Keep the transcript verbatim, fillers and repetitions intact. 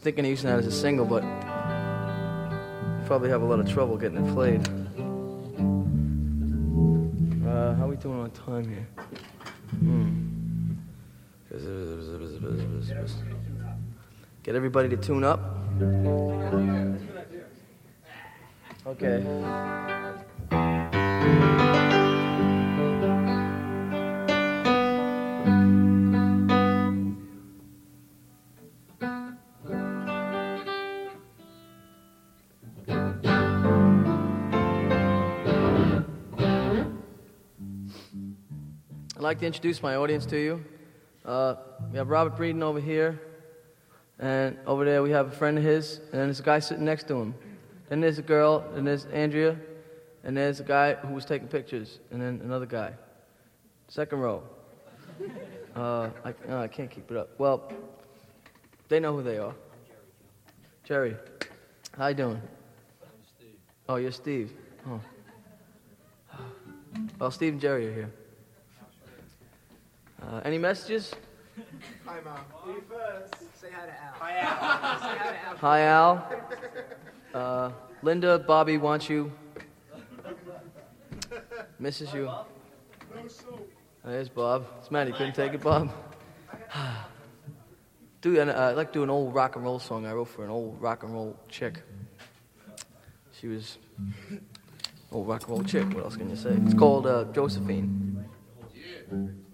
thinking of using that as a single, but probably have a lot of trouble getting it played. Uh, how are we doing on time here? Hmm. Get everybody to tune up. Okay. I'd like to introduce my audience to you. Uh, we have Robert Breeden over here, and over there we have a friend of his, and then there's a guy sitting next to him. Then there's a girl, and there's Andrea, and there's a guy who was taking pictures, and then another guy. Second row. Uh, I, no, I can't keep it up. Well, they know who they are. Jerry. How you doing? I'm Steve. Oh, you're Steve. Oh. Well, Steve and Jerry are here. Uh, any messages? Hi, Mom. Me first. Say hi to Al. Hi, Al. Say hi to Al. Hi, Al. Uh, Linda, Bobby wants you. Misses you. There's Bob. It's mad he couldn't take it, Bob. do uh, I'd like to do an old rock and roll song I wrote for an old rock and roll chick. She was old rock and roll chick. What else can you say? It's called uh, Josephine. Yeah.